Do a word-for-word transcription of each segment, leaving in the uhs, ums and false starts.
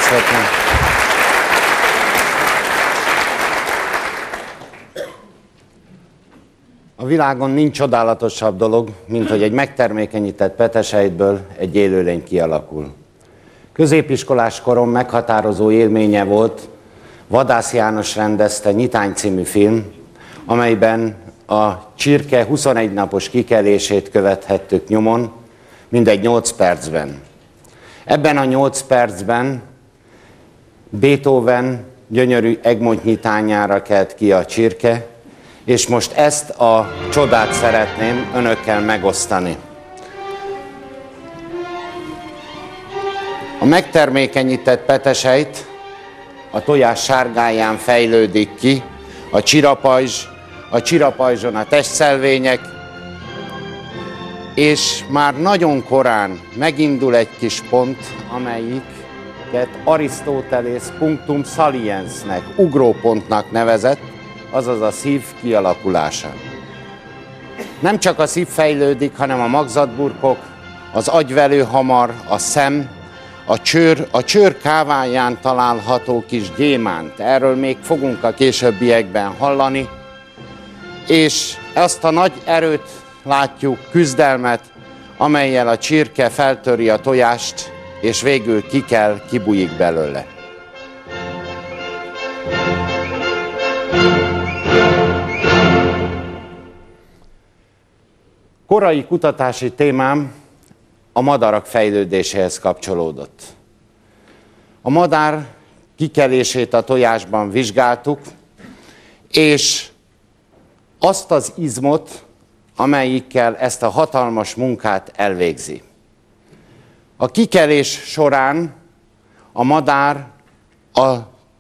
szépen. A világon nincs csodálatosabb dolog, mint hogy egy megtermékenyített petesejtből egy élőlény kialakul. Középiskolás korom meghatározó élménye volt, Vadász János rendezte Nyitány című film, amelyben a csirke huszonegy napos kikelését követhettük nyomon, mindegy nyolc percben. Ebben a nyolc percben Beethoven gyönyörű Egmont nyitányára kelt ki a csirke, és most ezt a csodát szeretném önökkel megosztani. A megtermékenyített petesejt a tojás sárgáján fejlődik ki, a csirapajzs, a csirapajzson a testszelvények, és már nagyon korán megindul egy kis pont, amelyiket Arisztotelész punctum saliensnek, ugrópontnak nevezett, azaz a szív kialakulása. Nem csak a szív fejlődik, hanem a magzatburkok, az agyvelőhamar, a szem, a csőr, a csőr káváján található kis gyémánt. Erről még fogunk a későbbiekben hallani. És azt a nagy erőt látjuk, küzdelmet, amellyel a csirke feltöri a tojást, és végül kikel, kibújik belőle. Korai kutatási témám a madarak fejlődéséhez kapcsolódott. A madár kikelését a tojásban vizsgáltuk, és azt az izmot, amelyikkel ezt a hatalmas munkát elvégzi. A kikelés során a madár a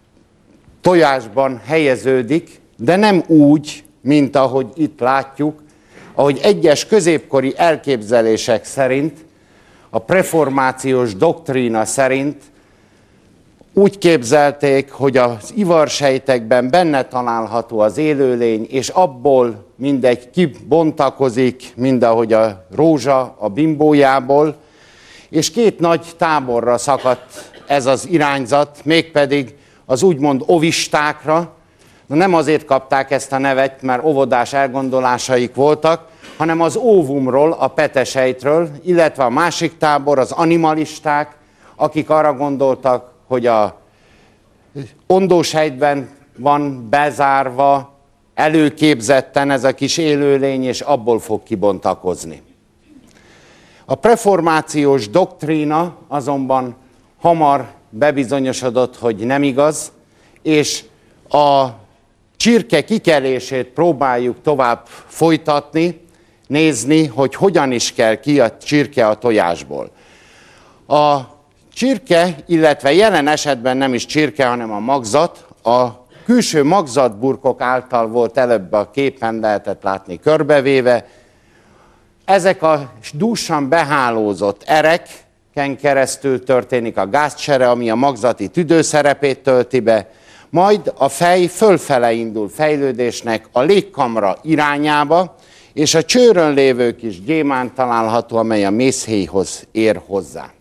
tojásban helyeződik, de nem úgy, mint ahogy itt látjuk, ahogy egyes középkori elképzelések szerint, a preformációs doktrína szerint úgy képzelték, hogy az ivarsejtekben benne található az élőlény, és abból mindegy kibontakozik, mind ahogy a rózsa a bimbójából, és két nagy táborra szakadt ez az irányzat, mégpedig az úgymond ovistákra. Nem azért kapták ezt a nevet, mert óvodás elgondolásaik voltak, hanem az óvumról, a petesejtről, illetve a másik tábor, az animalisták, akik arra gondoltak, hogy a ondósejtben van bezárva, előképzetten ez a kis élőlény, és abból fog kibontakozni. A preformációs doktrína azonban hamar bebizonyosodott, hogy nem igaz, és a csirke kikelését próbáljuk tovább folytatni, nézni, hogy hogyan is kell ki a csirke a tojásból. A csirke, illetve jelen esetben nem is csirke, hanem a magzat, a külső magzatburkok által volt előbb a képen lehetett látni körbevéve. Ezek a dúsan behálózott ereken keresztül történik a gázcsere, ami a magzati tüdő szerepét tölti be, majd a fej fölfele indul fejlődésnek a légkamra irányába, és a csőrön lévő kis gyémánt található, amely a mészhéjhoz ér hozzá.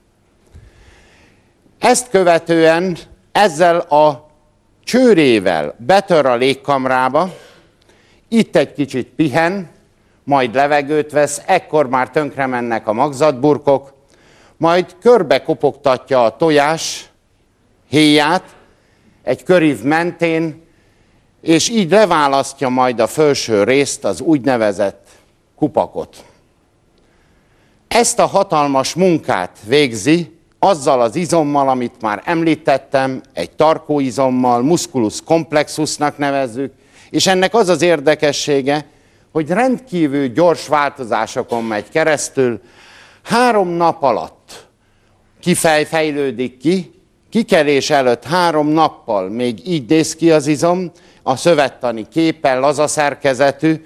Ezt követően ezzel a csőrével betör a légkamrába, itt egy kicsit pihen, majd levegőt vesz, ekkor már tönkre mennek a magzatburkok, majd körbe kopogtatja a tojás héját egy körív mentén, és így leválasztja majd a felső részt, az úgynevezett kupakot. Ezt a hatalmas munkát végzi azzal az izommal, amit már említettem, egy tarkóizommal, musculus complexusnak nevezzük, és ennek az az érdekessége, hogy rendkívül gyors változásokon megy keresztül, három nap alatt kifejlődik ki, kikelés előtt három nappal még így néz ki az izom, a szövettani képpel, laza szerkezetű,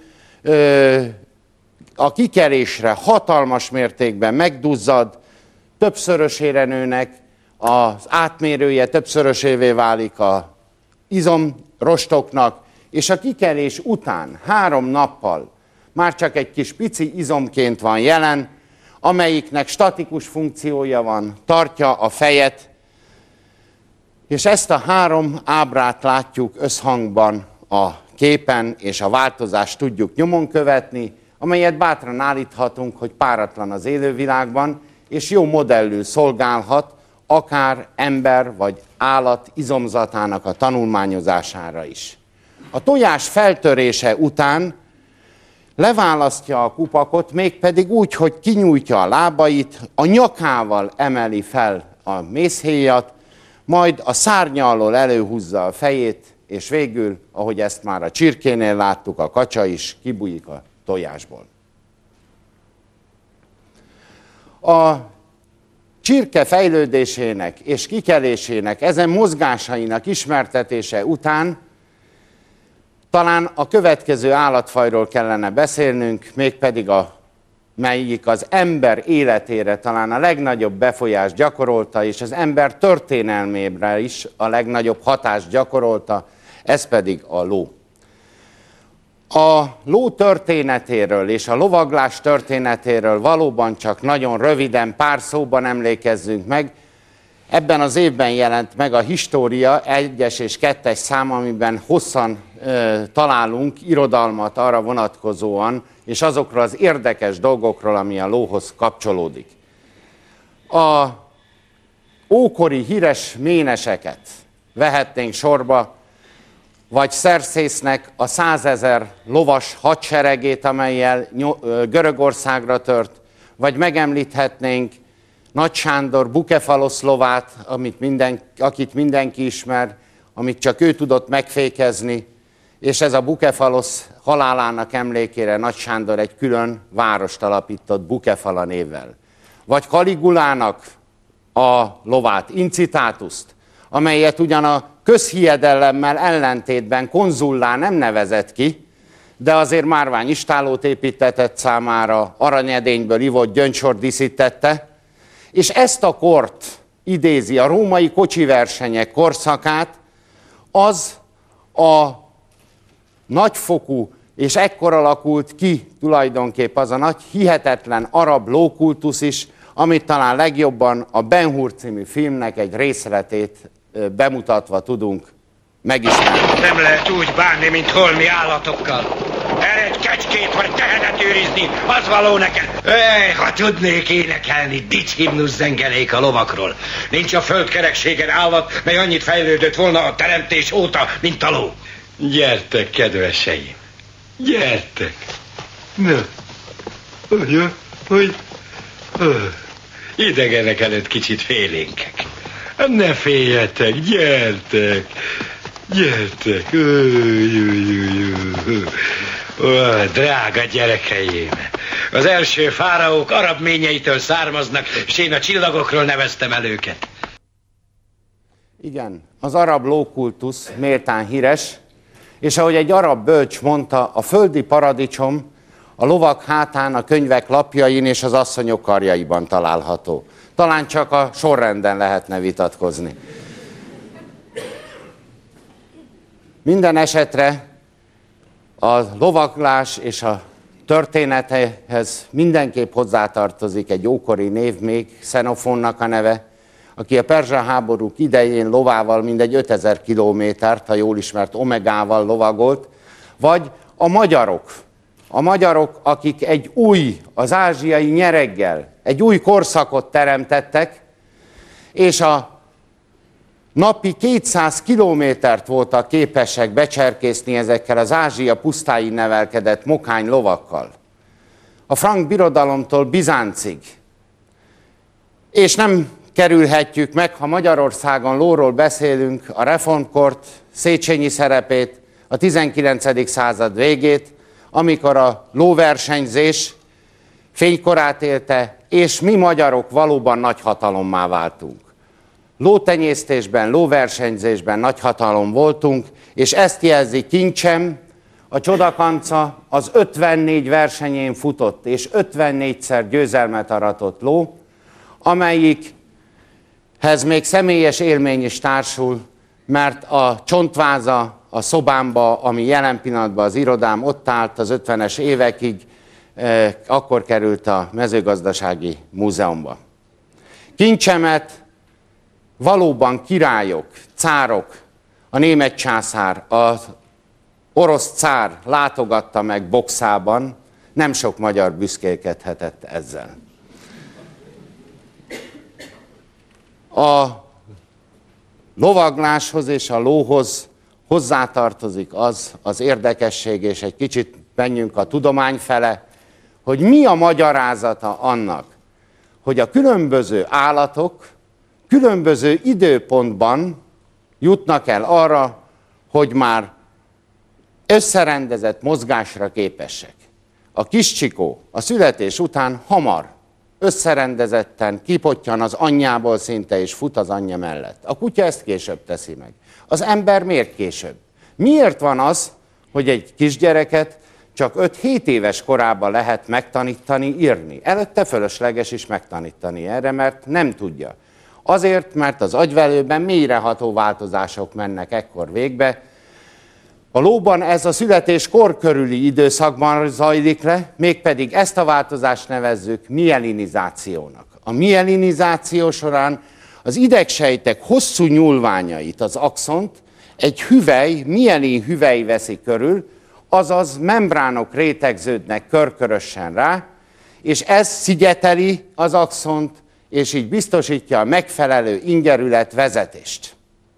a kikelésre hatalmas mértékben megduzzad, többszörösére nőnek, az átmérője többszörösévé válik az izomrostoknak, és a kikelés után három nappal már csak egy kis pici izomként van jelen, amelyiknek statikus funkciója van, tartja a fejet, És ezt a három ábrát látjuk összhangban a képen, és a változást tudjuk nyomon követni, amelyet bátran állíthatunk, hogy páratlan az élővilágban, és jó modellül szolgálhat, akár ember vagy állat izomzatának a tanulmányozására is. A tojás feltörése után leválasztja a kupakot, mégpedig úgy, hogy kinyújtja a lábait, a nyakával emeli fel a mézhéjat, majd a szárnya alól előhúzza a fejét, és végül, ahogy ezt már a csirkénél láttuk, a kacsa is kibújik a tojásból. A csirke fejlődésének és kikelésének, ezen mozgásainak ismertetése után talán a következő állatfajról kellene beszélnünk, mégpedig a, melyik az ember életére talán a legnagyobb befolyást gyakorolta, és az ember történelmére is a legnagyobb hatást gyakorolta, ez pedig a ló. A ló történetéről és a lovaglás történetéről valóban csak nagyon röviden, pár szóban emlékezzünk meg. Ebben az évben jelent meg a História egyes és kettes szám, amiben hosszan e, találunk irodalmat arra vonatkozóan, és azokról az érdekes dolgokról, ami a lóhoz kapcsolódik. A ókori híres méneseket vehetnénk sorba, vagy Xerxésznek a százezer lovas hadseregét, amellyel Görögországra tört, vagy megemlíthetnénk Nagy Sándor Bukefalosz lovát, amit minden, akit mindenki ismer, amit csak ő tudott megfékezni, és ez a Bukefalosz halálának emlékére Nagy Sándor egy külön várost alapított Bukefala névvel. Vagy Kaligulának a lovát, Incitatuszt, amelyet ugyan a közhiedelemmel ellentétben konzullá nem nevezett ki, de azért márvány istálót építetett számára, aranyedényből ivott gyöngysort díszítette, és ezt a kort idézi, a római kocsiversenyek korszakát, az a nagyfokú, és ekkor alakult ki tulajdonképp az a nagy, hihetetlen arab lókultusz is, amit talán legjobban a Ben Hur című filmnek egy részletét bemutatva tudunk megismerni. Nem lehet úgy bánni, mint holmi állatokkal. Eredj kecskét vagy tehenet őrizni, az való neked. Ej, ha tudnék énekelni, dicshimnusz zengenék a lovakról. Nincs a földkerekségen állat, mely annyit fejlődött volna a teremtés óta, mint a ló. Gyertek, kedveseim, gyertek. Na, hogy, hogy, idegenek előtt kicsit félénkek. Ne féljetek, gyertek, gyertek. Ó, drága gyerekeim, az első fáraók arab ményeitől származnak, és én a csillagokról neveztem el őket. Igen, az arab lókultusz méltán híres, és ahogy egy arab bölcs mondta, a földi paradicsom a lovak hátán, a könyvek lapjain és az asszonyok karjaiban található. Talán csak a sorrenden lehetne vitatkozni. Minden esetre a lovaglás és a történetehez mindenképp hozzátartozik egy ókori név még, Xenofonnak a neve, aki a perzsa háborúk idején lovával mindegy ötezer kilométert, ha jól ismert omegával lovagolt, vagy a magyarok, a magyarok, akik egy új, az ázsiai nyereggel, egy új korszakot teremtettek, és a napi kétszáz kilométert voltak képesek becserkészni ezekkel az Ázsia pusztáin nevelkedett mokány lovakkal. A frank birodalomtól Bizáncig. És nem kerülhetjük meg, ha Magyarországon lóról beszélünk, a reformkort, Széchenyi szerepét, a tizenkilencedik század végét, amikor a lóversenyzés fénykorát élte, és mi magyarok valóban nagy hatalommá váltunk. Lótenyésztésben, lóversenyzésben nagy hatalom voltunk, és ezt jelzi kincsem, a Csodakanca az ötvennégy versenyén futott, és ötvennégyszer győzelmet aratott ló, amelyikhez még személyes élmény is társul, mert a csontváza a szobámba, ami jelen pillanatban az irodám, ott állt az ötvenes évekig, eh, akkor került a mezőgazdasági múzeumba. Kincsemet valóban királyok, cárok, a német császár, az orosz cár látogatta meg boxában, nem sok magyar büszkélkedhetett ezzel. A lovagláshoz és a lóhoz hozzátartozik az az érdekesség, és egy kicsit menjünk a tudomány fele, hogy mi a magyarázata annak, hogy a különböző állatok különböző időpontban jutnak el arra, hogy már összerendezett mozgásra képesek. A kis csikó a születés után hamar, összerendezetten kipottyan az anyjából szinte, és fut az anyja mellett. A kutya ezt később teszi meg. Az ember miért később? Miért van az, hogy egy kisgyereket csak öt-hét éves korában lehet megtanítani írni? Előtte fölösleges is megtanítani erre, mert nem tudja. Azért, mert az agyvelőben mélyreható változások mennek ekkor végbe. A lóban ez a születéskor körüli időszakban zajlik le, mégpedig ezt a változást nevezzük mielinizációnak. A mielinizáció során az idegsejtek hosszú nyúlványait, az axont egy hüvely, mielin hüvely veszi körül, azaz membránok rétegződnek körkörösen rá, és ez szigeteli az axont, és így biztosítja a megfelelő ingerület vezetést.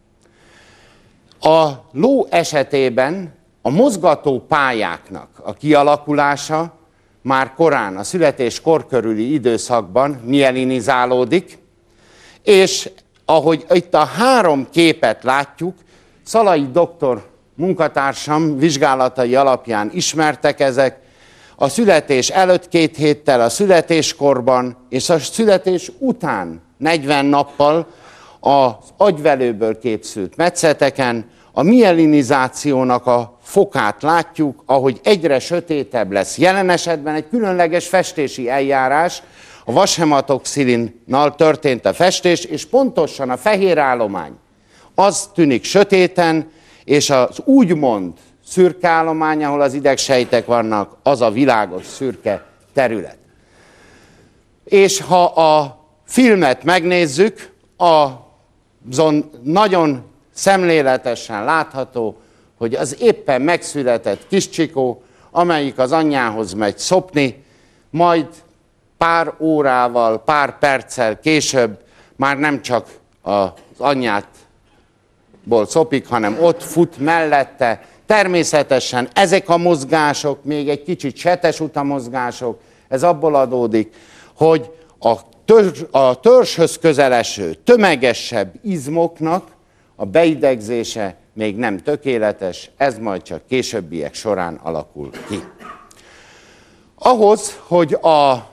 A ló esetében a mozgató pályáknak a kialakulása már korán, a születéskor körüli időszakban mielinizálódik, és ahogy itt a három képet látjuk, Szalai doktor munkatársam vizsgálatai alapján ismertek ezek, a születés előtt két héttel, a születéskorban és a születés után negyven nappal az agyvelőből képzült metszeteken a mielinizációnak a fokát látjuk, ahogy egyre sötétebb lesz. Jelen esetben egy különleges festési eljárás, a vashematoxilinnal történt a festés, és pontosan a fehér állomány az tűnik sötéten, és az úgymond szürke állomány, ahol az idegsejtek vannak, az a világos szürke terület. És ha a filmet megnézzük, azon nagyon szemléletesen látható, hogy az éppen megszületett kis csikó, amelyik az anyjához megy szopni, majd pár órával, pár perccel később már nem csak az anyjátból szopik, hanem ott fut mellette. Természetesen ezek a mozgások, még egy kicsit setesuta mozgások, ez abból adódik, hogy a, törzs, a törzshöz közeleső, tömegesebb izmoknak a beidegzése még nem tökéletes, ez majd csak későbbiek során alakul ki. Ahhoz, hogy a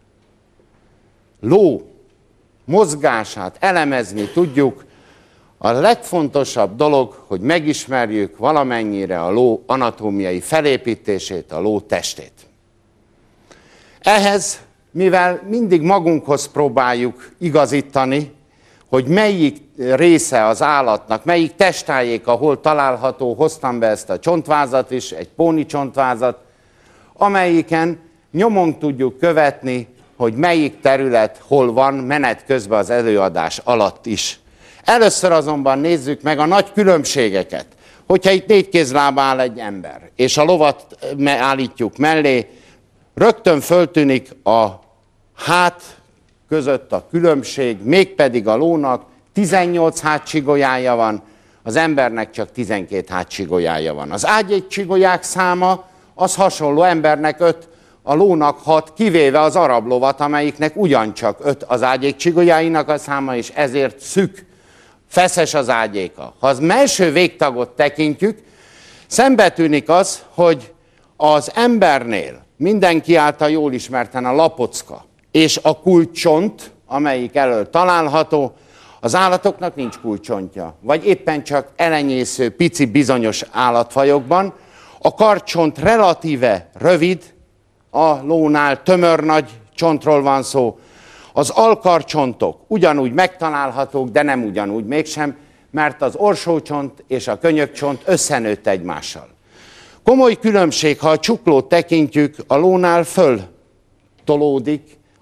ló mozgását elemezni tudjuk, a legfontosabb dolog, hogy megismerjük valamennyire a ló anatómiai felépítését, a ló testét. Ehhez, mivel mindig magunkhoz próbáljuk igazítani, hogy melyik része az állatnak, melyik testtájék, ahol található, hoztam be ezt a csontvázat is, egy póni csontvázat, amelyiken nyomon tudjuk követni, hogy melyik terület hol van menet közben az előadás alatt is. Először azonban nézzük meg a nagy különbségeket. Hogyha itt négy kézláb áll egy ember, és a lovat állítjuk mellé, rögtön föltűnik a hát között a különbség, mégpedig a lónak tizennyolc hátcsigolyája van, az embernek csak tizenkét hátcsigolyája van. Az ágyékcsigolyák száma az hasonló, embernek öt, a lónak hat, kivéve az arab lovat, amelyiknek ugyancsak öt az ágyékcsigolyáinak a száma, és ezért szűk, feszes az ágyéka. Ha az mellső végtagot tekintjük, szembetűnik az, hogy az embernél mindenki által jól ismerten a lapocka és a kulcsont, amelyik elől található, az állatoknak nincs kulcsontja, vagy éppen csak elenyésző, pici bizonyos állatfajokban. A karcsont relatíve rövid, a lónál tömör nagy csontról van szó. Az alkarcsontok ugyanúgy megtalálhatók, de nem ugyanúgy mégsem, mert az orsócsont és a könyökcsont összenőtt egymással. Komoly különbség, ha a csuklót tekintjük, a lónál föl tolódik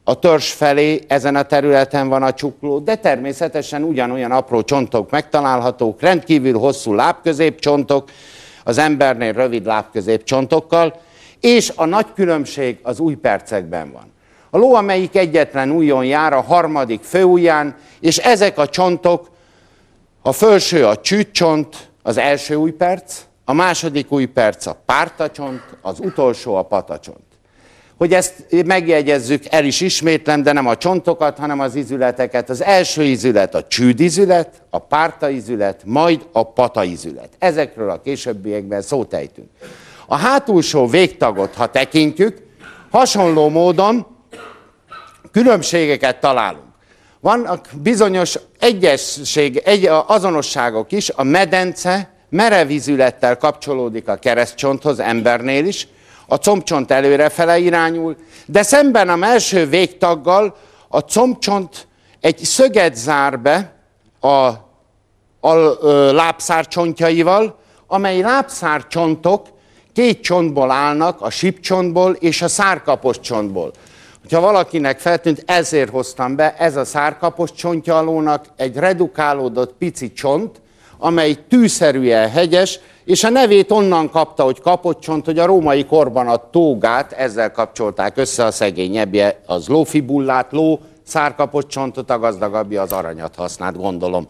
a törzs felé, ezen a területen van a csukló, de természetesen ugyanolyan apró csontok megtalálhatók, rendkívül hosszú lábközépcsontok, az embernél rövid lábközépcsontokkal, és a nagy különbség az ujjpercekben van. A ló, amelyik egyetlen ujjon jár, a harmadik főujján, és ezek a csontok, a felső a csűcsont, az első ujjperc, a második ujjperc a pártacsont, az utolsó a patacsont. Hogy ezt megjegyezzük, el is ismétlem, de nem a csontokat, hanem az izületeket. Az első izület a csődizület, a pártaizület, majd a pataizület. Ezekről a későbbiekben szót ejtünk. A hátulsó végtagot, ha tekintjük, hasonló módon különbségeket találunk. Vannak bizonyos egyesség, egy, azonosságok is, a medence merevizülettel kapcsolódik a keresztcsonthoz, embernél is, a combcsont előrefele irányul, de szemben a mellső végtaggal a combcsont egy szöget zár be a, a, a lábszárcsontjaival, amely lábszárcsontok két csontból állnak, a sípcsontból és a szárkapos csontból. Ha valakinek feltűnt, ezért hoztam be, ez a szárkapos csontja a lónak egy redukálódott pici csont, amely tűszerűen hegyes, és a nevét onnan kapta, hogy kapott csont, hogy a római korban a tógát, ezzel kapcsolták össze a szegényebbje, az lófibullát, ló, szárkapott csontot, a gazdagabbja az aranyat használt, gondolom.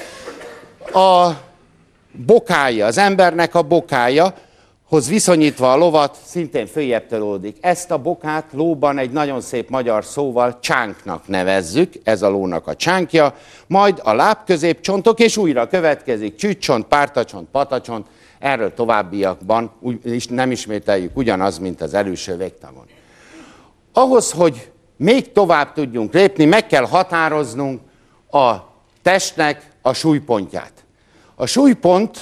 A bokája, az embernek a bokája, hoz viszonyítva a lovat, szintén följebb tolódik. Ezt a bokát lóban egy nagyon szép magyar szóval csánknak nevezzük, ez a lónak a csánkja, majd a lábközépcsontok, és újra következik csűcsont, pártacsont, patacsont, erről továbbiakban nem ismételjük ugyanaz, mint az előső végtagon. Ahhoz, hogy még tovább tudjunk lépni, meg kell határoznunk a testnek a súlypontját. A súlypont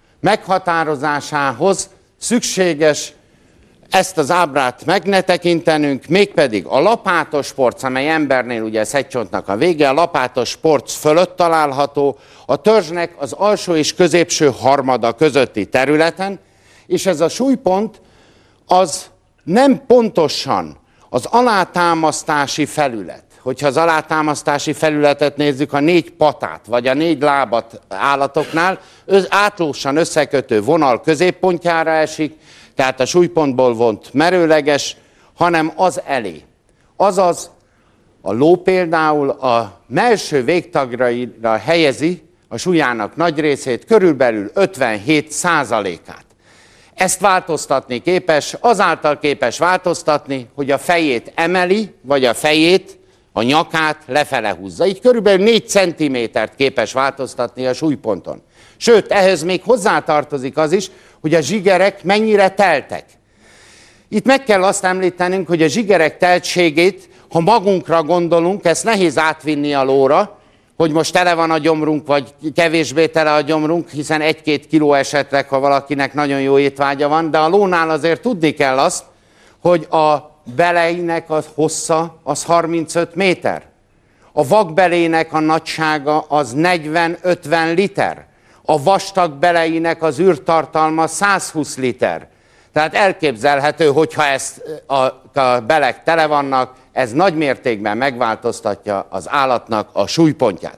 meghatározásához szükséges ezt az ábrát meg ne tekintenünk, mégpedig a lapátos porc, amely embernél ugye ez hegycsontnak a vége, a lapátos porc fölött található, a törzsnek az alsó és középső harmada közötti területen, és ez a súlypont az nem pontosan az alátámasztási felület. Hogyha az alátámasztási felületet nézzük, a négy patát, vagy a négy lábat állatoknál, átlósan összekötő vonal középpontjára esik, tehát a súlypontból vont merőleges, hanem az elé. Azaz a ló például a mellső végtagra helyezi a súlyának nagy részét, körülbelül ötvenhét százalékát. Ezt változtatni képes, azáltal képes változtatni, hogy a fejét emeli, vagy a fejét, a nyakát lefele húzza. Így körülbelül négy centimétert képes változtatni a súlyponton. Sőt, ehhez még hozzátartozik az is, hogy a zsigerek mennyire teltek. Itt meg kell azt említenünk, hogy a zsigerek teltségét, ha magunkra gondolunk, ezt nehéz átvinni a lóra, hogy most tele van a gyomrunk, vagy kevésbé tele a gyomrunk, hiszen egy-két kiló esetleg, ha valakinek nagyon jó étvágya van, de a lónál azért tudni kell azt, hogy a beleinek a hossza az harmincöt méter. A vakbelének a nagysága az negyven-ötven liter. A vastag beleinek az űrtartalma százhúsz liter. Tehát elképzelhető, hogyha ezt a, a belek tele vannak, ez nagy mértékben megváltoztatja az állatnak a súlypontját.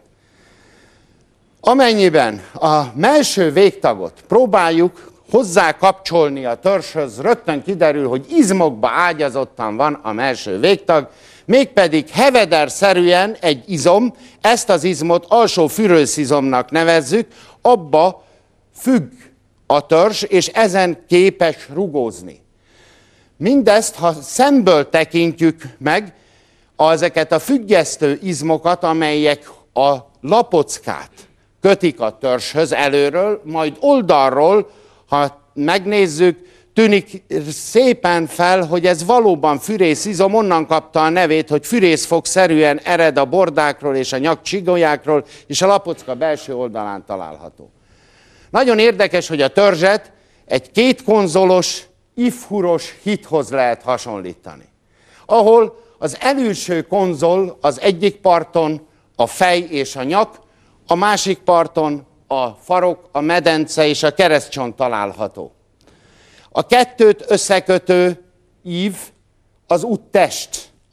Amennyiben a mellső végtagot próbáljuk hozzá kapcsolni a törzshöz, rögtön kiderül, hogy izmokba ágyazottan van a mellső végtag, mégpedig hevederszerűen egy izom, ezt az izmot alsó fűrőszizomnak nevezzük, abba függ a törzs, és ezen képes rugózni. Mindezt, ha szemből tekintjük meg, ezeket a függesztő izmokat, amelyek a lapockát kötik a törzshöz előről, majd oldalról, ha megnézzük, tűnik szépen fel, hogy ez valóban fűrészizom, onnan kapta a nevét, hogy fűrészfogszerűen ered a bordákról és a nyakcsigolyákról, és a lapocka belső oldalán található. Nagyon érdekes, hogy a törzset egy kétkonzolos, ifhuros hithoz lehet hasonlítani, ahol az előső konzol az egyik parton a fej és a nyak, a másik parton a farok, a medence és a keresztcsont található. A kettőt összekötő ív az úttest,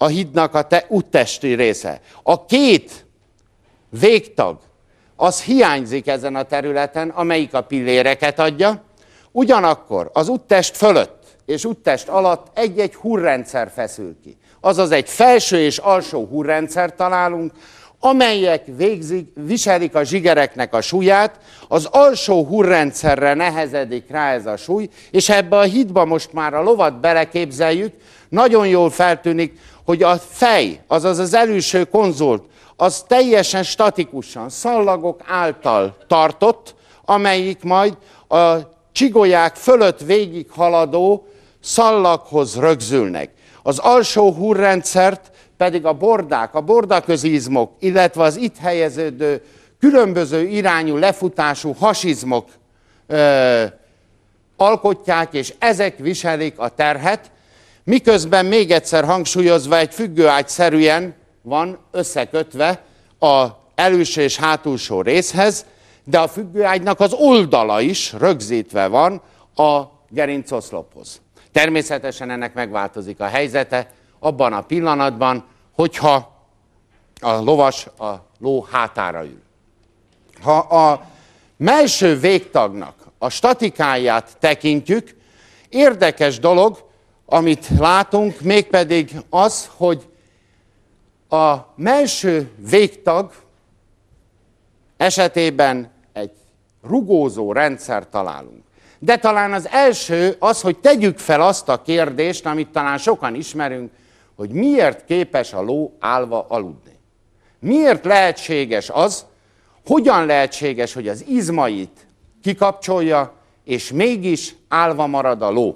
a hídnak a te, úttesti része. A két végtag, az hiányzik ezen a területen, amelyik a pilléreket adja, ugyanakkor az úttest fölött és úttest alatt egy-egy hurrendszer feszül ki. Azaz egy felső és alsó hurrendszer találunk, amelyek végzik, viselik a zsigereknek a súlyát, az alsó hurrendszerre nehezedik rá ez a súly, és ebbe a hídba most már a lovat beleképzeljük, nagyon jól feltűnik, hogy a fej, azaz az előső konzolt, az teljesen statikusan, szallagok által tartott, amelyik majd a csigolyák fölött végig haladó szallaghoz rögzülnek. Az alsó hurrendszert pedig a bordák, a bordaközizmok, illetve az itt helyeződő különböző irányú lefutású hasizmok ö, alkotják, és ezek viselik a terhet, miközben még egyszer hangsúlyozva egy függőágyszerűen van összekötve az előső és hátulsó részhez, de a függőágynak az oldala is rögzítve van a gerincoszlophoz. Természetesen ennek megváltozik a helyzete abban a pillanatban, hogyha a lovas a ló hátára ül. Ha a mellső végtagnak a statikáját tekintjük, érdekes dolog, amit látunk, mégpedig az, hogy a mellső végtag esetében egy rugózó rendszer találunk. De talán az első az, hogy tegyük fel azt a kérdést, amit talán sokan ismerünk, hogy miért képes a ló állva aludni. Miért lehetséges az, hogyan lehetséges, hogy az izmait kikapcsolja, és mégis állva marad a ló.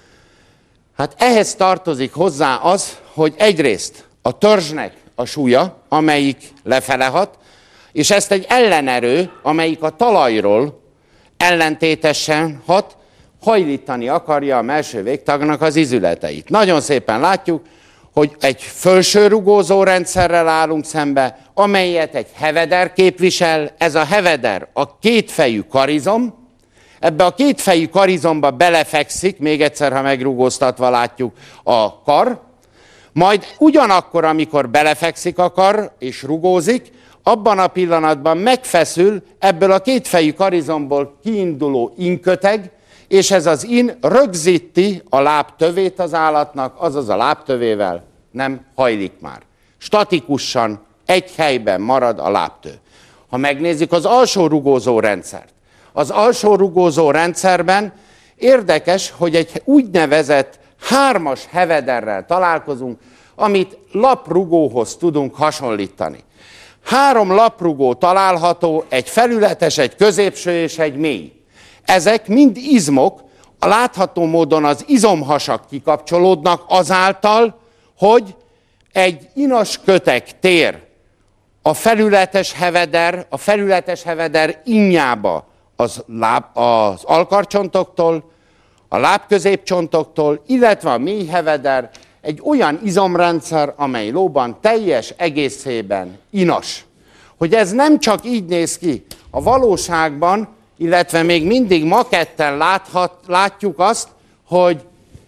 Hát ehhez tartozik hozzá az, hogy egyrészt a törzsnek a súlya, amelyik lefele hat, és ezt egy ellenerő, amelyik a talajról ellentétesen hat, hajlítani akarja a mellső végtagnak az izületeit. Nagyon szépen látjuk, hogy egy felső rugózó rendszerrel állunk szembe, amelyet egy heveder képvisel. Ez a heveder a kétfejű karizom. Ebbe a kétfejű karizomba belefekszik, még egyszer, ha megrugóztatva látjuk, a kar. Majd ugyanakkor, amikor belefekszik a kar és rugózik, abban a pillanatban megfeszül ebből a kétfejű karizomból kiinduló inköteg, és ez az in rögzíti a lábtövét az állatnak, azaz a lábtövével nem hajlik már. Statikusan egy helyben marad a lábtő. Ha megnézzük az alsó rugózó rendszert, az alsó rugózó rendszerben érdekes, hogy egy úgynevezett hármas hevederrel találkozunk, amit laprugóhoz tudunk hasonlítani. Három laprugó található, egy felületes, egy középső és egy mély. Ezek mind izmok, a látható módon az izomhasak kikapcsolódnak azáltal, hogy egy inas köteg tér a felületes heveder, a felületes heveder innyába az, láb, az alkarcsontoktól, a lábközépcsontoktól, illetve a mély heveder egy olyan izomrendszer, amely lóban teljes egészében inas. Hogy ez nem csak így néz ki, a valóságban, illetve még mindig maketten láthat, látjuk azt, hogy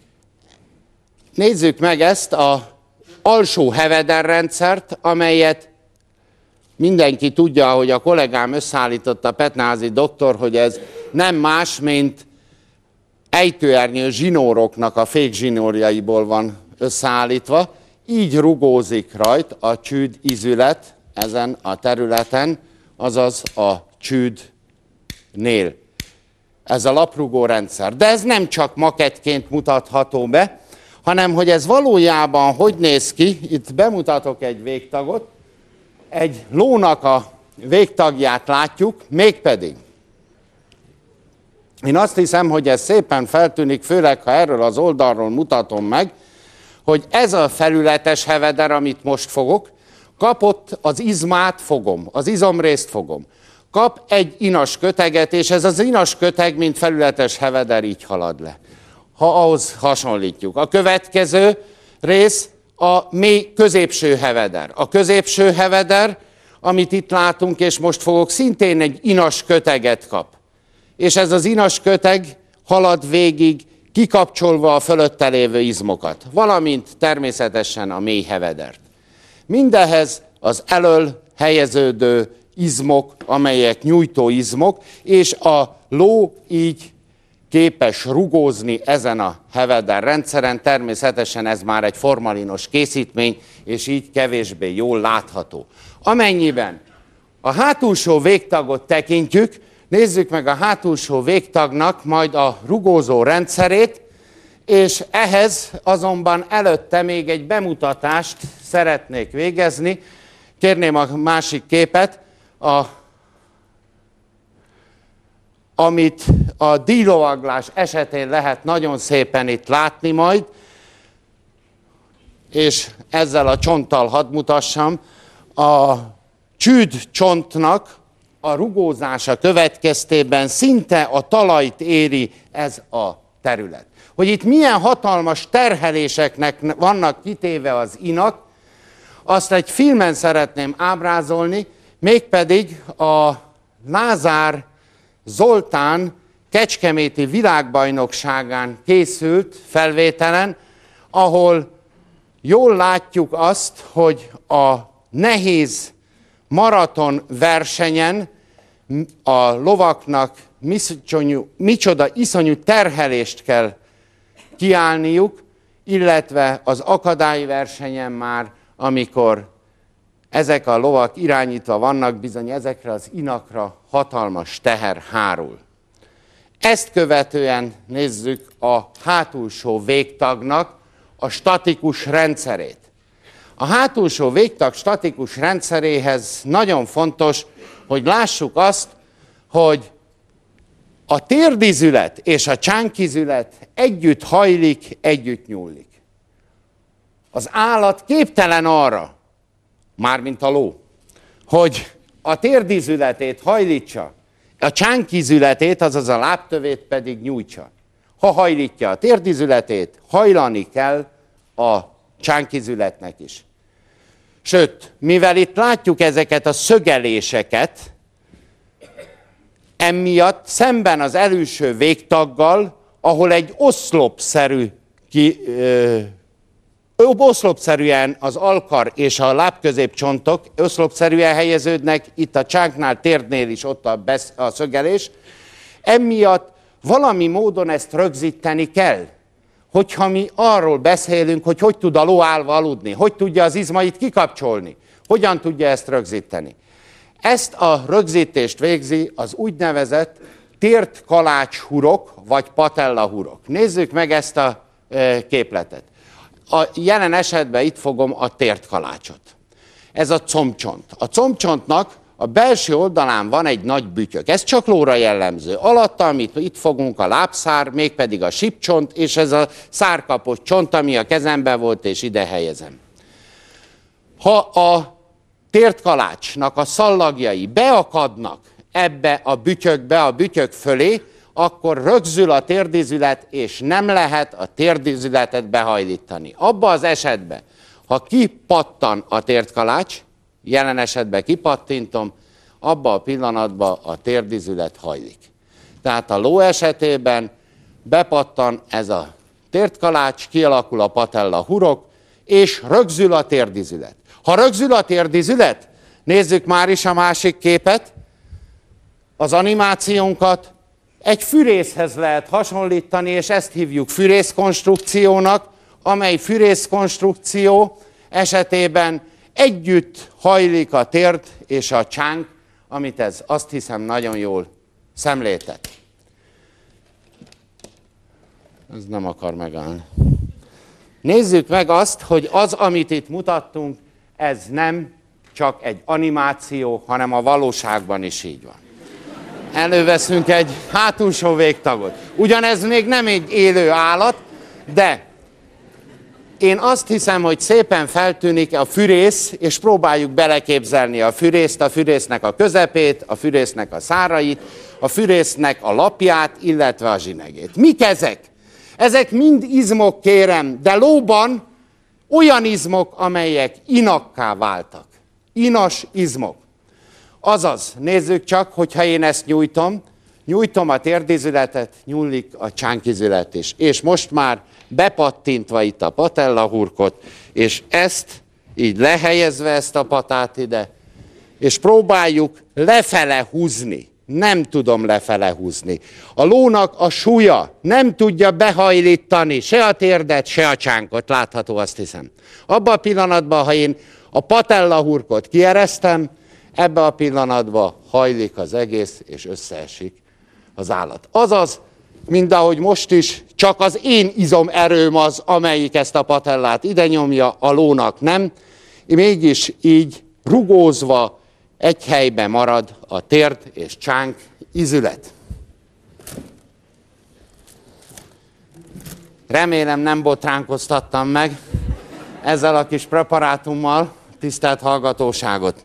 nézzük meg ezt az alsó hevederrendszert, amelyet mindenki tudja, hogy a kollégám összeállította, a Petnázy doktor, hogy ez nem más, mint ejtőernyő zsinóroknak a fékzsinórjaiból van összeállítva. Így rugózik rajt a csőd izület ezen a területen, azaz a csődnél. Ez a laprugó rendszer. De ez nem csak makettként mutatható be, hanem hogy ez valójában hogy néz ki, itt bemutatok egy végtagot, egy lónak a végtagját látjuk, mégpedig. Én azt hiszem, hogy ez szépen feltűnik, főleg ha erről az oldalról mutatom meg, hogy ez a felületes heveder, amit most fogok, kapott az izmát fogom, az izomrészt fogom. Kap egy inas köteget, és ez az inas köteg, mint felületes heveder, így halad le. Ha ahhoz hasonlítjuk. A következő rész a mély középső heveder. A középső heveder, amit itt látunk, és most fogok, szintén egy inas köteget kap. És ez az inas köteg halad végig kikapcsolva a fölötte lévő izmokat, valamint természetesen a mély hevedert. Mindehhez az elöl helyeződő izmok, amelyek nyújtó izmok, és a ló így képes rugózni ezen a heveder rendszeren. Természetesen ez már egy formalinos készítmény, és így kevésbé jól látható. Amennyiben a hátulsó végtagot tekintjük, nézzük meg a hátulsó végtagnak majd a rugózó rendszerét, és ehhez azonban előtte még egy bemutatást szeretnék végezni. Kérném a másik képet, a, amit a díjlovaglás esetén lehet nagyon szépen itt látni majd, és ezzel a csonttal hadd mutassam, a csűdcsontnak a rugózása következtében szinte a talajt éri ez a terület. Hogy itt milyen hatalmas terheléseknek vannak kitéve az inak, azt egy filmen szeretném ábrázolni, mégpedig a Lázár Zoltán kecskeméti világbajnokságán készült felvételen, ahol jól látjuk azt, hogy a nehéz maraton versenyen a lovaknak micsonyú, micsoda iszonyú terhelést kell kiállniuk, illetve az akadályversenyen már, amikor ezek a lovak irányítva vannak, bizony ezekre az inakra hatalmas teher hárul. Ezt követően nézzük a hátulsó végtagnak a statikus rendszerét. A hátulsó végtag statikus rendszeréhez nagyon fontos, hogy lássuk azt, hogy a térdizület és a csánkizület együtt hajlik, együtt nyúlik. Az állat képtelen arra, mármint a ló, hogy a térdizületét hajlítsa, a csánkizületét, azaz a lábtövét pedig nyújtsa. Ha hajlítja a térdizületét, hajlani kell a csánkizületnek is. Sőt, mivel itt látjuk ezeket a szögeléseket, emiatt szemben az előső végtaggal, ahol egy oszlopszerű, ki, ö, oszlopszerűen az alkar és a lábközépcsontok oszlopszerűen helyeződnek, itt a csánknál, térdnél is ott a, besz, a szögelés, emiatt valami módon ezt rögzíteni kell. Hogyha mi arról beszélünk, hogy hogy tud a ló állva aludni, hogy tudja az izmait kikapcsolni, hogyan tudja ezt rögzíteni. Ezt a rögzítést végzi az úgynevezett térdkalács hurok, vagy patella hurok. Nézzük meg ezt a e, képletet. A jelen esetben itt fogom a térdkalácsot. Ez a combcsont. A combcsontnak a belső oldalán van egy nagy bütyök. Ez csak lóra jellemző. Alatta, amit itt fogunk, a lábszár, mégpedig a sípcsont, és ez a szárkapos csont, ami a kezemben volt, és ide helyezem. Ha a térdkalácsnak a szallagjai beakadnak ebbe a bütyökbe, a bütyök fölé, akkor rögzül a térdizület, és nem lehet a térdizületet behajlítani. Abba az esetben, ha kipattan a térdkalács, jelen esetben kipattintom, abban a pillanatban a térdizület hajlik. Tehát a ló esetében bepattan ez a térdkalács, kialakul a patella hurok, és rögzül a térdizület. Ha rögzül a térdizület, nézzük már is a másik képet, az animációnkat egy fűrészhez lehet hasonlítani, és ezt hívjuk fűrészkonstrukciónak, amely fűrészkonstrukció esetében együtt hajlik a térd és a csánk, amit ez azt hiszem nagyon jól szemléltet. Ez nem akar megállni. Nézzük meg azt, hogy az, amit itt mutattunk, ez nem csak egy animáció, hanem a valóságban is így van. Előveszünk egy hátulsó végtagot. Ugyanez még nem egy élő állat, de én azt hiszem, hogy szépen feltűnik a fűrész, és próbáljuk beleképzelni a fűrészt, a fűrésznek a közepét, a fűrésznek a szárait, a fűrésznek a lapját, illetve a zsinegét. Mik ezek? Ezek mind izmok, kérem, de lóban olyan izmok, amelyek inakká váltak. Inas izmok. Azaz, nézzük csak, hogyha én ezt nyújtom, nyújtom a térdizületet, nyúlik a csánkizület is. És most már bepattintva itt a patellahurkot, és ezt így lehelyezve ezt a patát ide, és próbáljuk lefele húzni. Nem tudom lefele húzni. A lónak a súlya nem tudja behajlítani se a térdet, se a csánkot. Látható, azt hiszem. Abban a pillanatban, ha én a patellahurkot kieresztem, ebben a pillanatban hajlik az egész, és összeesik az állat. Azaz, mint ahogy most is, csak az én izomerőm az, amelyik ezt a patellát ide nyomja, a lónak nem. Mégis így rugózva egy helyben marad a térd és csánk izület. Remélem nem botránkoztattam meg ezzel a kis preparátummal tisztelt hallgatóságot.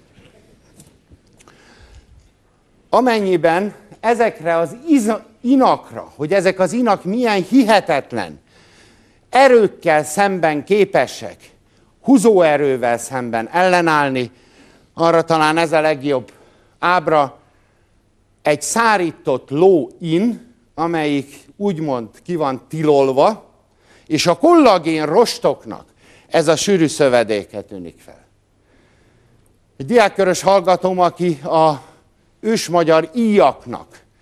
Amennyiben ezekre az iz- inakra, hogy ezek az inak milyen hihetetlen erőkkel szemben képesek, húzóerővel szemben ellenállni, arra talán ez a legjobb ábra, egy szárított lóin, amelyik úgymond ki van tilolva, és a kollagén rostoknak ez a sűrű szövedéke tűnik fel. Egy diákkörös hallgatóm, aki a ősmagyar íjaknak,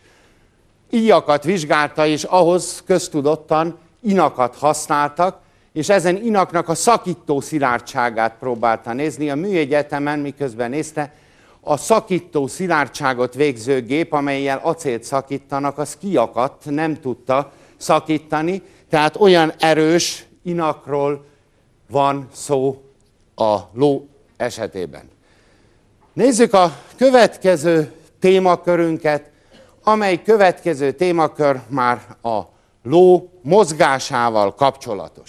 íjakat vizsgálta, és ahhoz köztudottan inakat használtak, és ezen inaknak a szakító szilárdságát próbálta nézni. A műegyetemen, miközben nézte, a szakító szilárdságot végző gép, amellyel acélt szakítanak, az kiakadt, nem tudta szakítani, tehát olyan erős inakról van szó a ló esetében. Nézzük a következő témakörünket, amely következő témakör már a ló mozgásával kapcsolatos.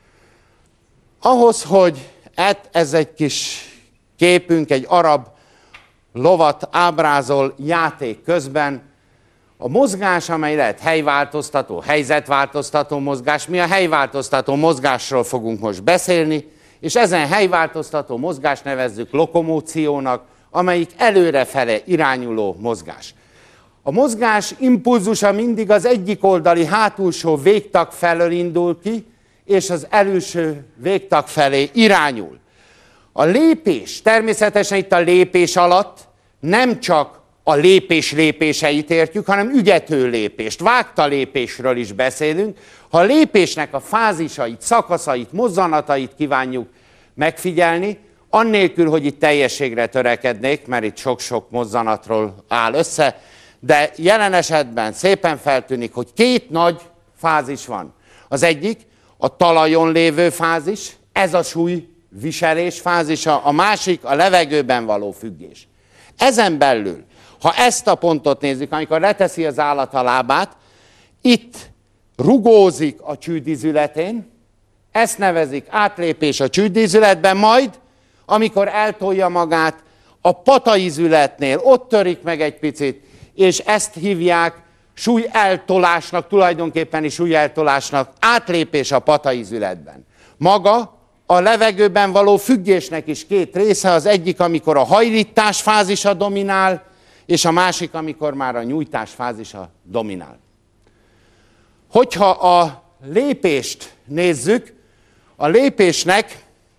Ahhoz, hogy ez egy kis képünk, egy arab lovat ábrázol játék közben, a mozgás, amely lehet helyváltoztató, helyzetváltoztató mozgás, mi a helyváltoztató mozgásról fogunk most beszélni, és ezen helyváltoztató mozgást nevezzük lokomóciónak, amelyik előrefele irányuló mozgás. A mozgás impulzusa mindig az egyik oldali hátulsó végtag felől indul ki, és az előső végtag felé irányul. A lépés, természetesen itt a lépés alatt nem csak a lépés lépéseit értjük, hanem ügyető lépést, vágta lépésről is beszélünk. Ha a lépésnek a fázisait, szakaszait, mozzanatait kívánjuk megfigyelni, annélkül, hogy itt teljességre törekednék, mert itt sok-sok mozzanatról áll össze, de jelen esetben szépen feltűnik, hogy két nagy fázis van. Az egyik a talajon lévő fázis, ez a súlyviselés fázisa, a másik a levegőben való függés. Ezen belül, ha ezt a pontot nézzük, amikor leteszi az állat a lábát, itt rugózik a csődizületén, ezt nevezik átlépés a csődizületben, majd, amikor eltolja magát, a pataizületnél ott törik meg egy picit, és ezt hívják súlyeltolásnak, tulajdonképpen is súlyeltolásnak, átlépés a pataizületben. Maga a levegőben való függésnek is két része, az egyik, amikor a hajlítás fázisa dominál, és a másik, amikor már a nyújtás fázisa dominál. Hogyha a lépést nézzük, a lépésnek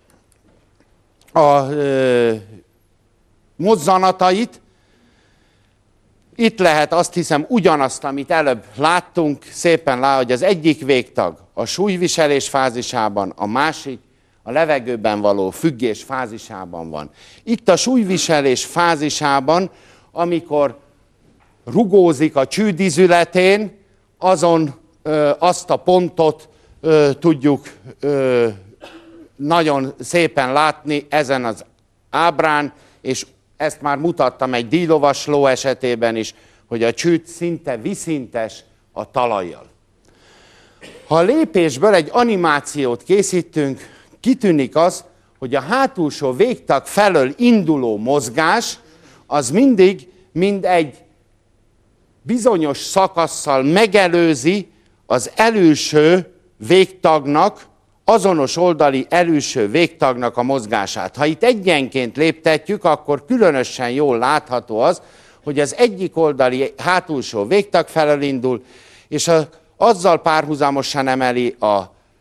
a ö, mozzanatait, itt lehet azt hiszem ugyanazt, amit előbb láttunk, szépen lá, hogy az egyik végtag a súlyviselés fázisában, a másik a levegőben való függés fázisában van. Itt a súlyviselés fázisában, amikor rugózik a csődizületén, azon ö, azt a pontot ö, tudjuk ö, nagyon szépen látni ezen az ábrán, és ezt már mutattam egy díjlovas ló esetében is, hogy a csőd szinte viszintes a talajjal. Ha a lépésből egy animációt készítünk, kitűnik az, hogy a hátulsó végtag felől induló mozgás az mindig mind egy bizonyos szakasszal megelőzi az előső végtagnak, azonos oldali előső végtagnak a mozgását. Ha itt egyenként léptetjük, akkor különösen jól látható az, hogy az egyik oldali hátulsó végtag felől indul, és a, azzal párhuzamosan emeli a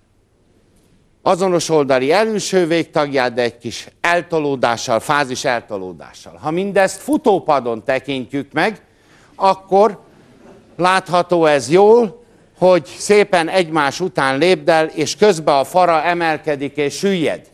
azonos oldali előső végtagját, de egy kis eltolódással, fázis eltolódással. Ha mindezt futópadon tekintjük meg, akkor látható ez jól, hogy szépen egymás után lépdel, és közben a fara emelkedik és süllyed.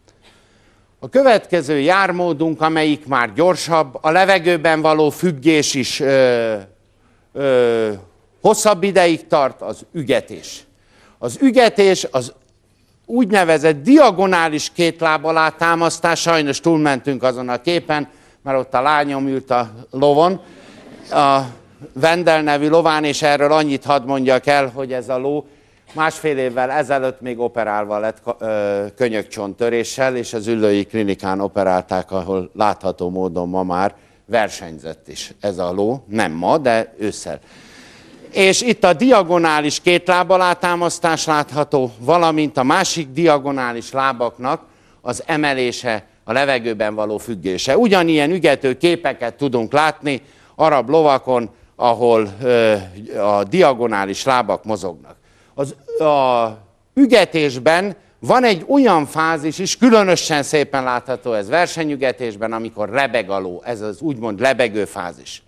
A következő jármódunk, amelyik már gyorsabb, a levegőben való függés is ö, ö, hosszabb ideig tart, az ügetés. Az ügetés az úgynevezett diagonális két láb alá támasztás, sajnos túlmentünk azon a képen, mert ott a lányom ült a lovon, a Vendel nevű lován, és erről annyit hadd mondjak el, hogy ez a ló másfél évvel ezelőtt még operálva lett könyökcsonttöréssel, és az Üllői Klinikán operálták, ahol látható módon ma már versenyzett is ez a ló, nem ma, de ősszel. És itt a diagonális két láb alá támasztás látható, valamint a másik diagonális lábaknak az emelése, a levegőben való függése. Ugyanilyen ügető képeket tudunk látni arab lovakon, ahol ö, a diagonális lábak mozognak. Az a ügetésben van egy olyan fázis is, különösen szépen látható ez versenyügetésben, amikor lebeg a ló, ez az úgymond lebegő fázis.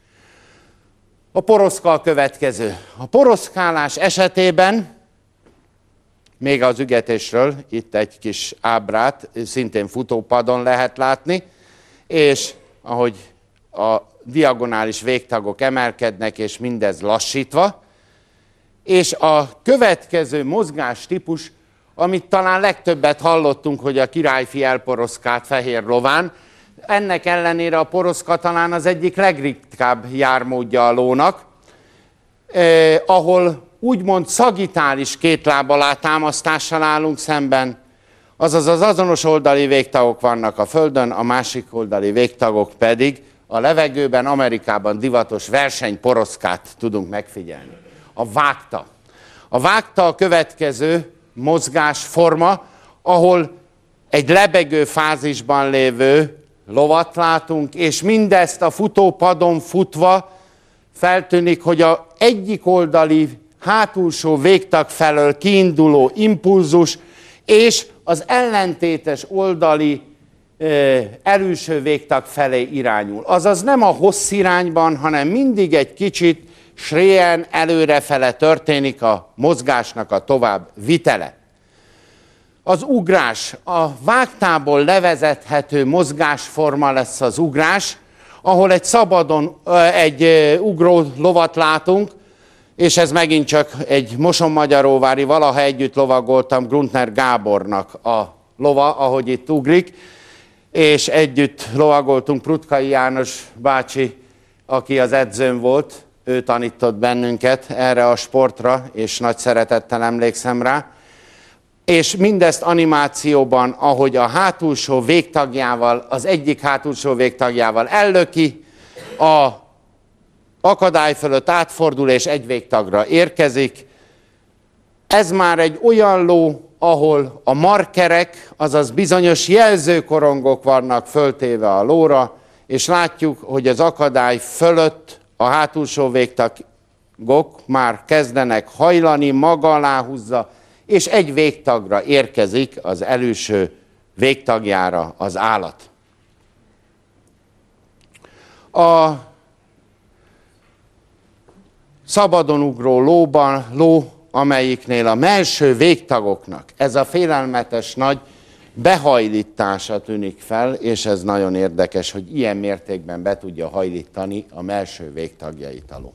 A poroszka a következő. A poroszkálás esetében, még az ügetésről, itt egy kis ábrát, szintén futópadon lehet látni, és ahogy a diagonális végtagok emelkednek, és mindez lassítva, és a következő mozgástípus, amit talán legtöbbet hallottunk, hogy a királyfi elporoszkált fehér lován, ennek ellenére a poroszka talán az egyik legritkább jármódja a lónak, eh, ahol úgymond szagitális két láb alá támasztással állunk szemben, azaz az azonos oldali végtagok vannak a földön, a másik oldali végtagok pedig a levegőben, Amerikában divatos versenyporoszkát tudunk megfigyelni. A vágta. A vágta a következő mozgásforma, ahol egy lebegő fázisban lévő lovat látunk, és mindezt a futópadon futva feltűnik, hogy az egyik oldali hátulsó végtag felől kiinduló impulzus és az ellentétes oldali előső végtag felé irányul. Azaz nem a hossz irányban, hanem mindig egy kicsit sréjen előrefele történik a mozgásnak a tovább vitele. Az ugrás, a vágtából levezethető mozgásforma lesz az ugrás, ahol egy szabadon egy ugró lovat látunk, és ez megint csak egy Mosonmagyaróvári, valaha együtt lovagoltam Gruntner Gábornak a lova, ahogy itt ugrik, és együtt lovagoltunk Prutkai János bácsi, aki az edzőm volt, ő tanított bennünket erre a sportra, és nagy szeretettel emlékszem rá. És mindezt animációban, ahogy a hátulsó végtagjával, az egyik hátulsó végtagjával ellöki, a akadály fölött átfordul és egy végtagra érkezik. Ez már egy olyan ló, ahol a markerek, azaz bizonyos jelzőkorongok vannak föltéve a lóra, és látjuk, hogy az akadály fölött a hátulsó végtagok már kezdenek hajlani, maga alá húzza, és egy végtagra érkezik az előső végtagjára az állat. A szabadon ugró lóban, ló, amelyiknél a mellső végtagoknak ez a félelmetes nagy behajlítása tűnik fel, és ez nagyon érdekes, hogy ilyen mértékben be tudja hajlítani a mellső végtagjait a ló.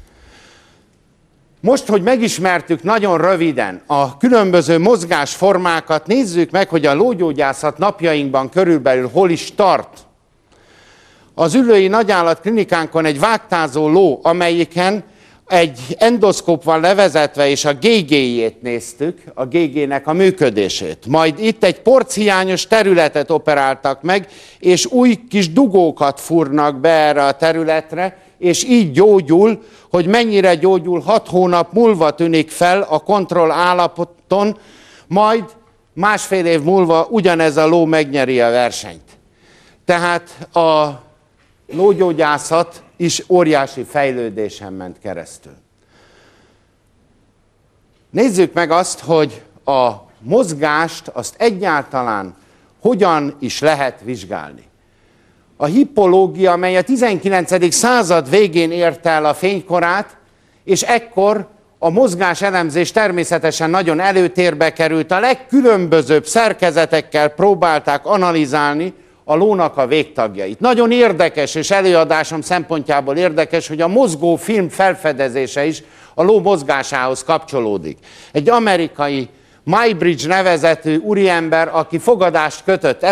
Most, hogy megismertük nagyon röviden a különböző mozgásformákat, nézzük meg, hogy a lógyógyászat napjainkban körülbelül hol is tart. Az Üllői Nagyállatklinikánkon egy vágtázó ló, amelyiken egy endoszkóp van levezetve, és a gé gé-jét néztük, a gé gé-nek a működését. Majd itt egy porchiányos területet operáltak meg, és új kis dugókat fúrnak be erre a területre, és így gyógyul, hogy mennyire gyógyul, hat hónap múlva tűnik fel a kontroll állapoton, majd másfél év múlva ugyanez a ló megnyeri a versenyt. Tehát a lógyógyászat is óriási fejlődésen ment keresztül. Nézzük meg azt, hogy a mozgást azt egyáltalán hogyan is lehet vizsgálni. A hippológia, mely a tizenkilencedik század végén érte el a fénykorát, és ekkor a mozgás elemzés természetesen nagyon előtérbe került, a legkülönbözőbb szerkezetekkel próbálták analizálni a lónak a végtagjait. Nagyon érdekes, és előadásom szempontjából érdekes, hogy a mozgó film felfedezése is a ló mozgásához kapcsolódik. Egy amerikai Muybridge nevezetű úriember, aki fogadást kötött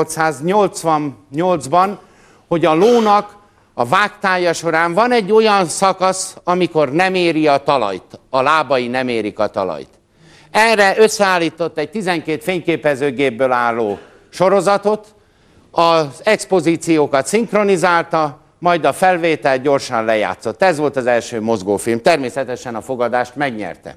ezernyolcszáznyolcvannyolcban, hogy a lónak a vágtája során van egy olyan szakasz, amikor nem éri a talajt, a lábai nem érik a talajt. Erre összeállított egy tizenkét fényképezőgépből álló sorozatot, az expozíciókat szinkronizálta, majd a felvételt gyorsan lejátszott. Ez volt az első mozgófilm. Természetesen a fogadást megnyerte.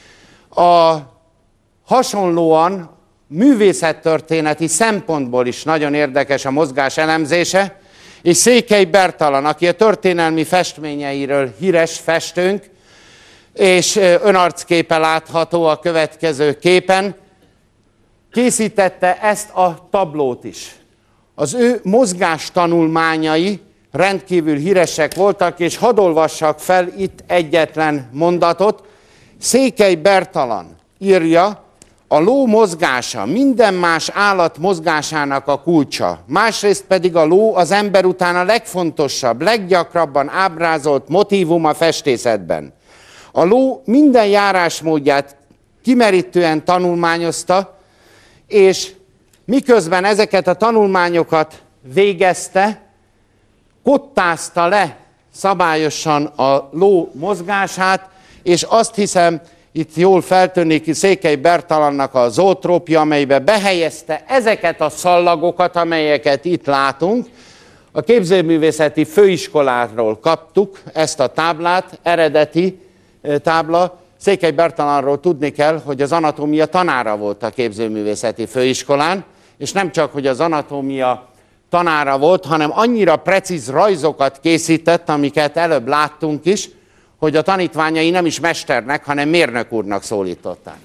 A hasonlóan művészettörténeti szempontból is nagyon érdekes a mozgás elemzése, és Székely Bertalan, aki a történelmi festményeiről híres festőnk, és önarcképe látható a következő képen, készítette ezt a tablót is. Az ő mozgás tanulmányai rendkívül híresek voltak, és hadd olvassak fel itt egyetlen mondatot. Székely Bertalan írja, a ló mozgása minden más állat mozgásának a kulcsa, másrészt pedig a ló az ember után a legfontosabb, leggyakrabban ábrázolt motívum a festészetben. A ló minden járásmódját kimerítően tanulmányozta, és miközben ezeket a tanulmányokat végezte, kottázta le szabályosan a ló mozgását, és azt hiszem, itt jól feltűnik Székely Bertalannak a zootrópja, amelybe behelyezte ezeket a szallagokat, amelyeket itt látunk. A képzőművészeti főiskoláról kaptuk ezt a táblát, eredeti tábla. Székely Bertalanról tudni kell, hogy az anatómia tanára volt a képzőművészeti főiskolán, és nem csak, hogy az anatómia tanára volt, hanem annyira precíz rajzokat készített, amiket előbb láttunk is, hogy a tanítványai nem is mesternek, hanem mérnök úrnak szólították.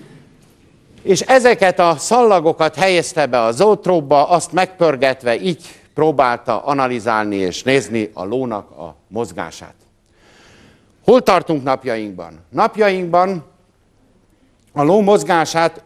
És ezeket a szallagokat helyezte be a zootrópba, azt megpörgetve így próbálta analizálni és nézni a lónak a mozgását. Hol tartunk napjainkban? Napjainkban a ló mozgását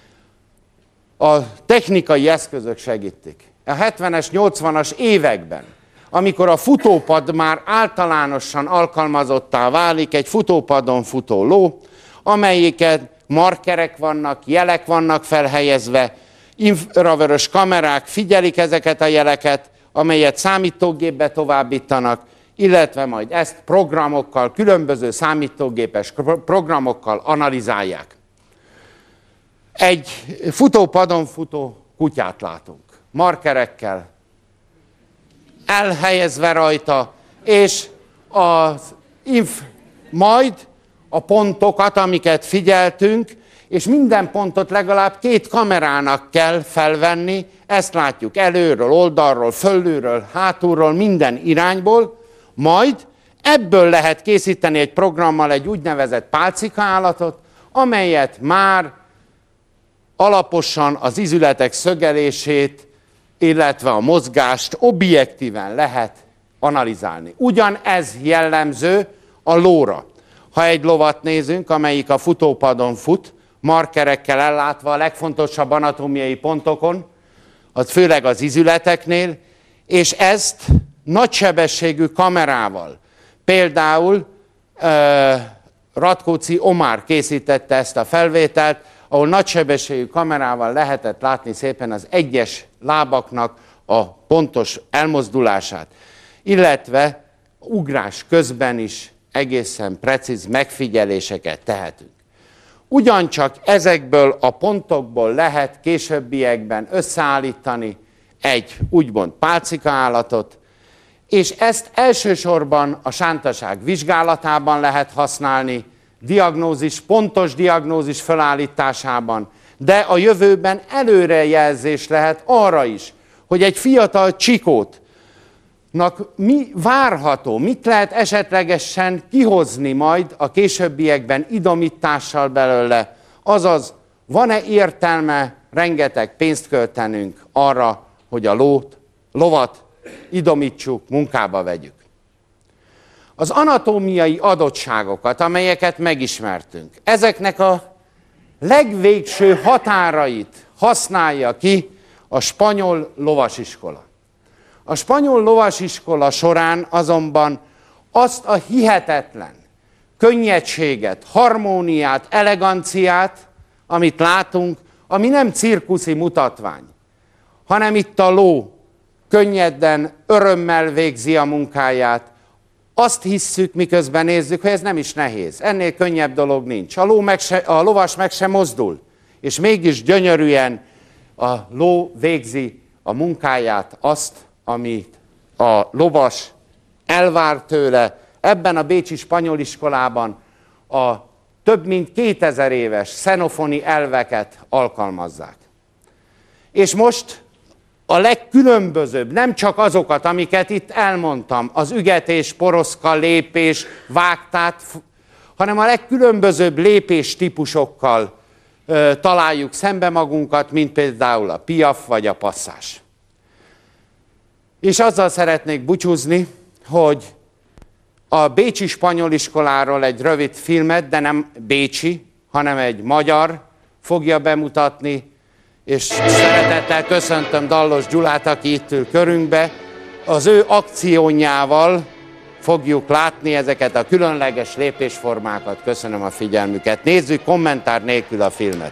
a technikai eszközök segítik. A hetvenes, nyolcvanas években, amikor a futópad már általánosan alkalmazottá válik, egy futópadon futó ló, amelyiket markerek vannak, jelek vannak felhelyezve, infravörös kamerák figyelik ezeket a jeleket, amelyet számítógépbe továbbítanak, illetve majd ezt programokkal, különböző számítógépes programokkal analizálják. Egy futópadon futó kutyát látunk, markerekkel elhelyezve rajta, és az inf majd a pontokat, amiket figyeltünk, és minden pontot legalább két kamerának kell felvenni, ezt látjuk előről, oldalról, fölülről, hátulról, minden irányból, majd ebből lehet készíteni egy programmal egy úgynevezett pálcika állatot, amelyet már alaposan az izületek szögelését, illetve a mozgást objektíven lehet analizálni. Ugyanez jellemző a lóra. Ha egy lovat nézünk, amelyik a futópadon fut, markerekkel ellátva a legfontosabb anatómiai pontokon, az főleg az izületeknél, és ezt nagysebességű kamerával, például uh, Ratkóczi Omár készítette ezt a felvételt, ahol nagysebességű kamerával lehetett látni szépen az egyes lábaknak a pontos elmozdulását, illetve ugrás közben is egészen precíz megfigyeléseket tehetünk. Ugyancsak ezekből a pontokból lehet későbbiekben összeállítani egy úgymond pálcika állatot, és ezt elsősorban a sántaság vizsgálatában lehet használni, diagnózis, pontos diagnózis felállításában, de a jövőben előrejelzés lehet arra is, hogy egy fiatal csikót mi várható, mit lehet esetlegesen kihozni majd a későbbiekben idomítással belőle, azaz van-e értelme rengeteg pénzt költenünk arra, hogy a lót, lovat idomítsuk, munkába vegyük. Az anatómiai adottságokat, amelyeket megismertünk, ezeknek a legvégső határait használja ki a spanyol lovasiskola. A spanyol lovasiskola során azonban azt a hihetetlen könnyedséget, harmóniát, eleganciát, amit látunk, ami nem cirkuszi mutatvány, hanem itt a ló könnyedden, örömmel végzi a munkáját. Azt hisszük, miközben nézzük, hogy ez nem is nehéz. Ennél könnyebb dolog nincs. A, ló meg se, a lovas meg sem mozdul, és mégis gyönyörűen a ló végzi a munkáját, azt, amit a lovas elvár tőle. Ebben a bécsi spanyol iskolában a több mint kétezer éves xenofoni elveket alkalmazzák. És most a legkülönbözőbb, nem csak azokat, amiket itt elmondtam, az ügetés, poroszka, lépés, vágtát, hanem a legkülönbözőbb lépés típusokkal ö, találjuk szembe magunkat, mint például a piaf vagy a passzás. És azzal szeretnék búcsúzni, hogy a bécsi spanyol iskoláról egy rövid filmet, de nem bécsi, hanem egy magyar fogja bemutatni, és szeretettel köszöntöm Dallos Gyulát, aki itt ül körünkbe. Az ő akciójával fogjuk látni ezeket a különleges lépésformákat. Köszönöm a figyelmüket. Nézzük kommentár nélkül a filmet.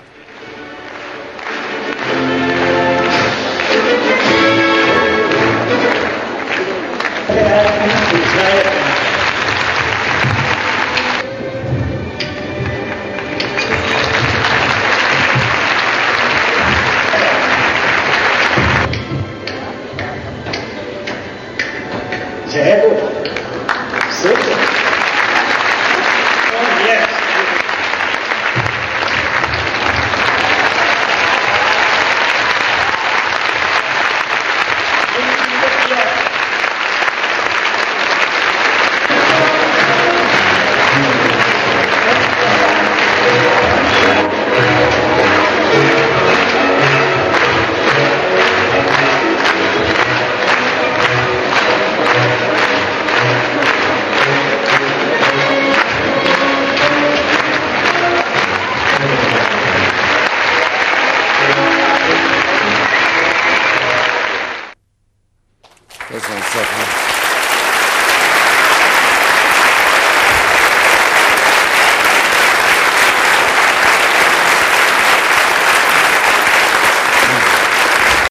Köszönöm szépen.